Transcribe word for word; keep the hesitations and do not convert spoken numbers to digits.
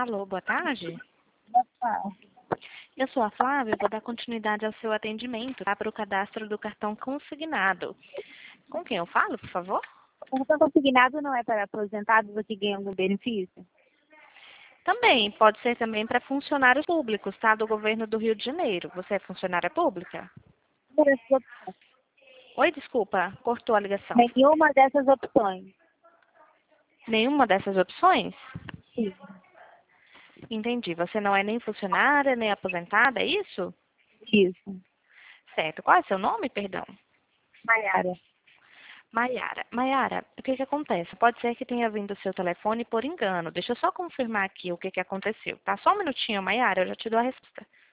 Alô, boa tarde. Tá. Eu sou a Flávia, vou dar continuidade ao seu atendimento, tá? Para o cadastro do cartão consignado. Com quem eu falo, por favor? O cartão consignado não é para aposentados ou que ganham algum benefício? Também, pode ser também para funcionários públicos, tá? Do governo do Rio de Janeiro. Você é funcionária pública? Oi, desculpa, cortou a ligação. Nenhuma dessas opções. Nenhuma dessas opções? Sim. Entendi. Você não é nem funcionária, nem aposentada, é isso? Isso. Certo. Qual é seu nome, perdão? Maiara. Maiara. Maiara, o que que acontece? Pode ser que tenha vindo o seu telefone por engano. Deixa eu só confirmar aqui o que que aconteceu, tá? Só um minutinho, Maiara, eu já te dou a resposta.